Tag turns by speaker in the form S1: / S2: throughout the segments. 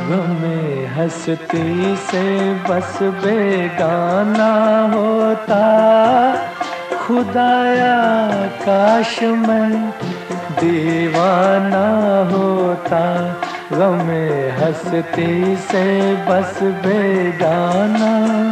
S1: गमे हंसती से बस बेगाना होता, खुदाया काश मैं दीवाना होता। गमे हंसती से बस बेगाना।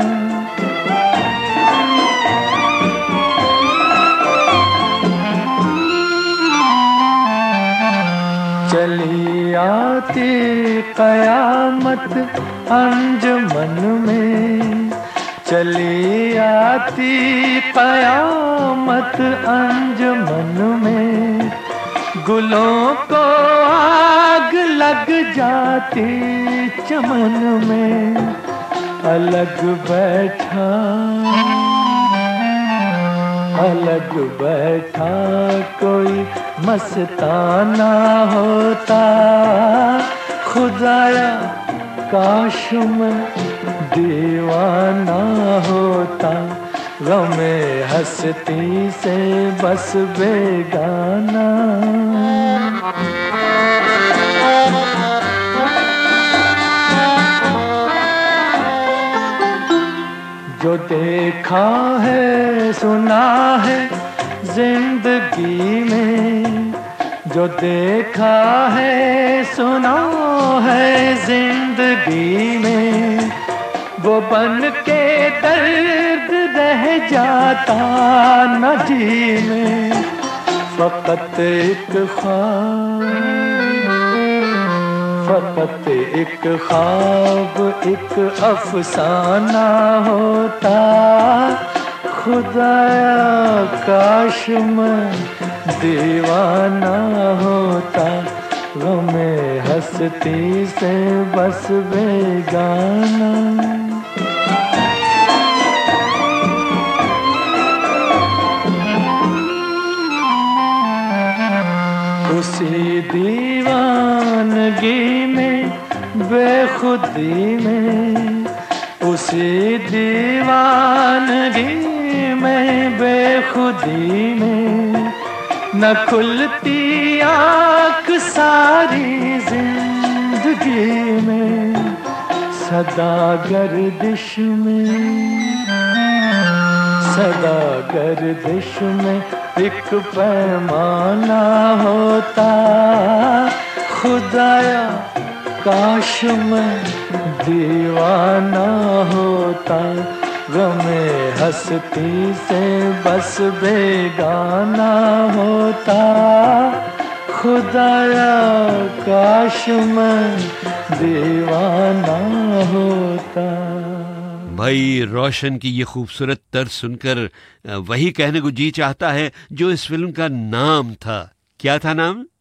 S1: चली आती कयामत अंजुमन में, चली आती कयामत अंजुमन में, गुलों को आग लग जाती चमन में। अलग बैठा कोई मस्ताना होता, खुदाया काश मैं दीवाना होता। गमे हंसती से बस बेगाना। जो देखा है सुना है जिंदगी में, जो देखा है सुना है जिंदगी में, वो बन के दर्द रह जाता न जी में। फकत एक ख्वाब एक अफसाना होता, खुदाया काश मैं दीवाना होता। गमे हंसती से बस बेगाना। उसी दीवानगी में बेखुदी में, उसी दीवानगी में बेखुदी में, न खुलती आँख सारी जिंदगी में। सदा गर्दिश में एक पैमाना होता, खुदाया काश मैं दीवाना होता। गमे हंसती से बस बेगाना होता, खुदाया काश मैं दीवाना होता।
S2: भाई रोशन की ये खूबसूरत तर्ज सुनकर वही कहने को जी चाहता है जो इस फिल्म का नाम था। क्या था नाम?